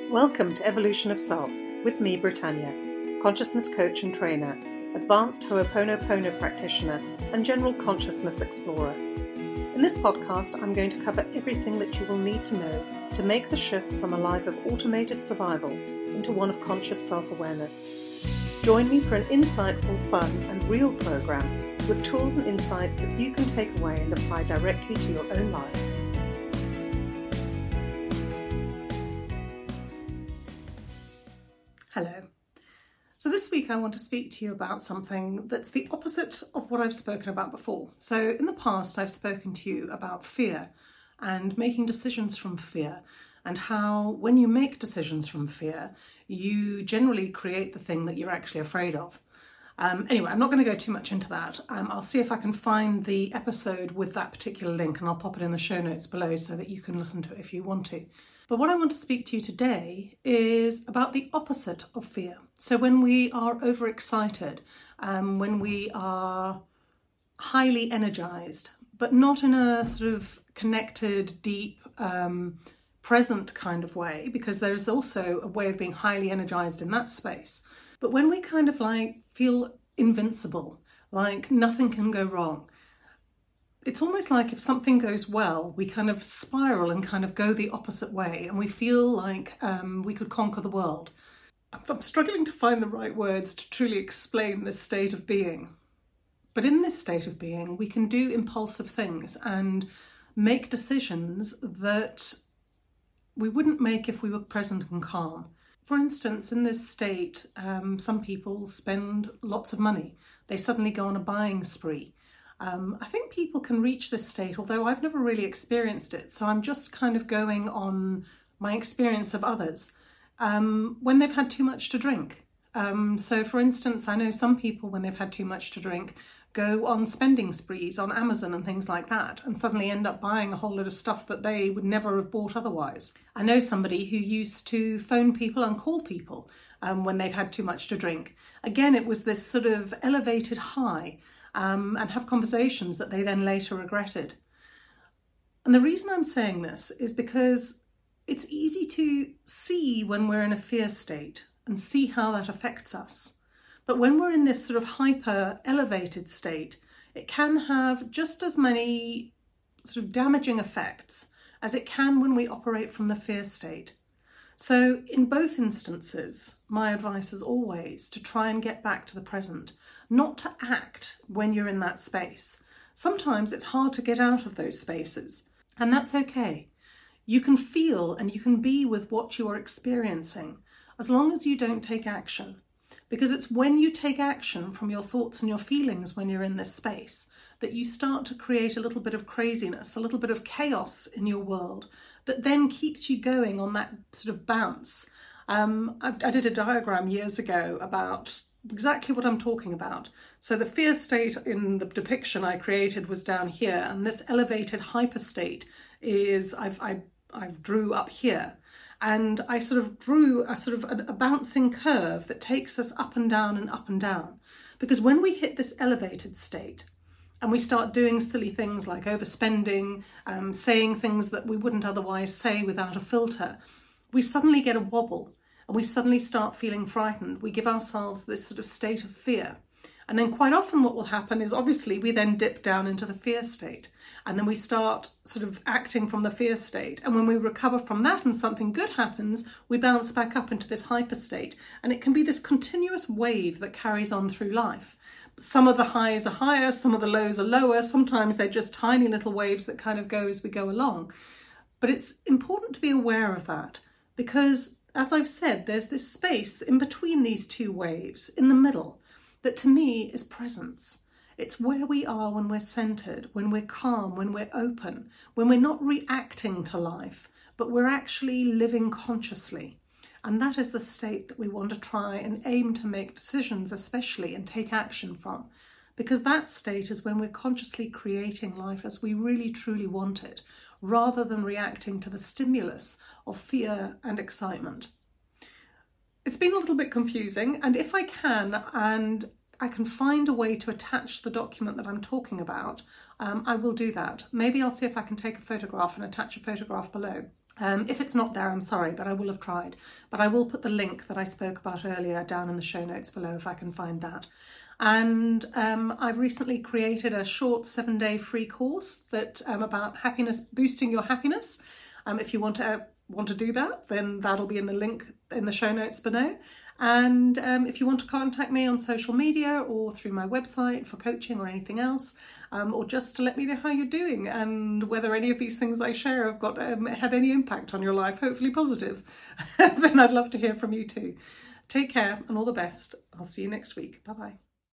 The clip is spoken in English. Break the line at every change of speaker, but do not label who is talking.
Welcome to Evolution of Self with me, Britannia, consciousness coach and trainer, advanced Ho'oponopono practitioner, and general consciousness explorer. In this podcast, I'm going to cover everything that you will need to know to make the shift from a life of automated survival into one of conscious self-awareness. Join me for an insightful, fun, and real program with tools and insights that you can take away and apply directly to your own life.
Hello. So this week I want to speak to you about something that's the opposite of what I've spoken about before. So in the past I've spoken to you about fear and making decisions from fear, and how when you make decisions from fear you generally create the thing that you're actually afraid of. Anyway, I'm not going to go too much into that. I'll see if I can find the episode with that particular link and I'll pop it in the show notes below so that you can listen to it if you want to. But what I want to speak to you today is about the opposite of fear. So when we are overexcited, when we are highly energized, but not in a sort of connected, deep, present kind of way, because there's also a way of being highly energized in that space. But when we kind of like feel invincible, like nothing can go wrong, it's almost like if something goes well, we kind of spiral and kind of go the opposite way, and we feel like we could conquer the world. I'm struggling to find the right words to truly explain this state of being. But in this state of being, we can do impulsive things and make decisions that we wouldn't make if we were present and calm. For instance, in this state, some people spend lots of money. They suddenly go on a buying spree. I think people can reach this state, although I've never really experienced it. So I'm just kind of going on my experience of others when they've had too much to drink. So for instance, I know some people when they've had too much to drink go on spending sprees on Amazon and things like that, and suddenly end up buying a whole lot of stuff that they would never have bought otherwise. I know somebody who used to phone people and call people when they'd had too much to drink. Again, it was this sort of elevated high. And have conversations that they then later regretted. And the reason I'm saying this is because it's easy to see when we're in a fear state and see how that affects us. But when we're in this sort of hyper elevated state, it can have just as many sort of damaging effects as it can when we operate from the fear state. So in both instances, my advice is always to try and get back to the present, not to act when you're in that space. Sometimes it's hard to get out of those spaces, and that's okay. You can feel and you can be with what you are experiencing, as long as you don't take action. Because it's when you take action from your thoughts and your feelings when you're in this space that you start to create a little bit of craziness, a little bit of chaos in your world that then keeps you going on that sort of bounce. I did a diagram years ago about exactly what I'm talking about. So the fear state in the depiction I created was down here, and this elevated hyper state is I drew up here. And I sort of drew a bouncing curve that takes us up and down and up and down. Because when we hit this elevated state and we start doing silly things like overspending, saying things that we wouldn't otherwise say without a filter, we suddenly get a wobble and we suddenly start feeling frightened. We give ourselves this sort of state of fear. And then quite often what will happen is obviously we then dip down into the fear state, and then we start sort of acting from the fear state. And when we recover from that and something good happens, we bounce back up into this hyper state. And it can be this continuous wave that carries on through life. Some of the highs are higher, some of the lows are lower. Sometimes they're just tiny little waves that kind of go as we go along. But it's important to be aware of that because, as I've said, there's this space in between these two waves, in the middle, that to me is presence. It's where we are when we're centered, when we're calm, when we're open, when we're not reacting to life, but we're actually living consciously. And that is the state that we want to try and aim to make decisions, especially, and take action from. Because that state is when we're consciously creating life as we really truly want it, rather than reacting to the stimulus of fear and excitement. It's been a little bit confusing, and if I can, and I can find a way to attach the document that I'm talking about, I will do that. Maybe I'll see if I can take a photograph and attach a photograph below. If it's not there, I'm sorry, but I will have tried. But I will put the link that I spoke about earlier down in the show notes below if I can find that. And I've recently created a short 7-day free course that about happiness, boosting your happiness. If you want to do that, then that'll be in the link in the show notes below. And if you want to contact me on social media or through my website for coaching or anything else, or just to let me know how you're doing and whether any of these things I share have got had any impact on your life, hopefully positive, then I'd love to hear from you too. Take care and all the best. I'll see you next week. Bye-bye.